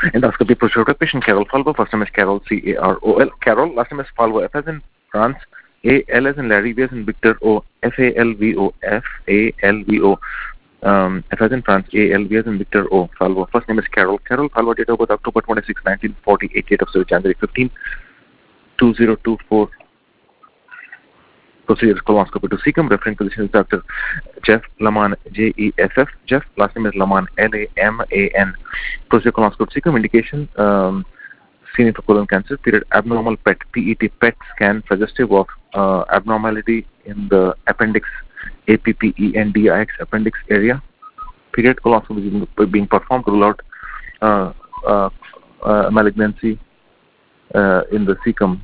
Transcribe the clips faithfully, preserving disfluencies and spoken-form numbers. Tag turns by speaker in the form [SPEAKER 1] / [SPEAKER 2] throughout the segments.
[SPEAKER 1] Endoscopy procedure. Patient Carol Falvo. First name is Carol, C A R O L. Carol. Last name is Falvo. F as in France. A L as in Larry. V as in Victor. O. F A L V O. F A L V O. Um, F as in France. A L V as in Victor. O. Falvo. First name is Carol. Carol Falvo. Date of birth October twenty-sixth, nineteen forty-eight. Date of service January fifteenth, two thousand twenty-four. Procedure is colonoscopy to cecum. Referring physician is Doctor Jeff Laman, J E F F. Jeff. Last name is Laman, L A M A N. Procedure colonoscopy to cecum. Indication, um, screening for colon cancer. Period. Abnormal P E T, P E T, P E T scan suggestive of uh, abnormality in the appendix, A P P E N D I X appendix area. Period. Colonoscopy is being performed to rule out uh, uh, uh, malignancy uh, in the cecum.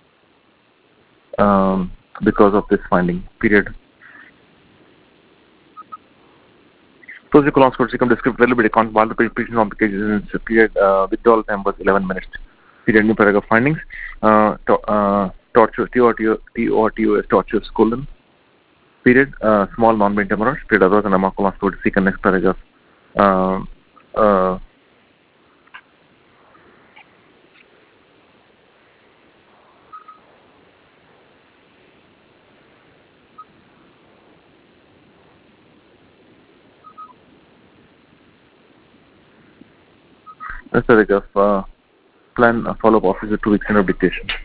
[SPEAKER 1] Um, because of this finding. Period. Procedure colonoscopy cecum described availability count while the patient complications in period uh, withdrawal time was eleven minutes. Period. New paragraph findings. Uh, to, uh, torture, T O T O S tortuous colon. Period. Uh, small non-brain tumors. Period. Other than colonoscopy cecum. Next paragraph. Uh, uh, Next paragraph. Uh, plan uh, follow-up officer two weeks in of dictation.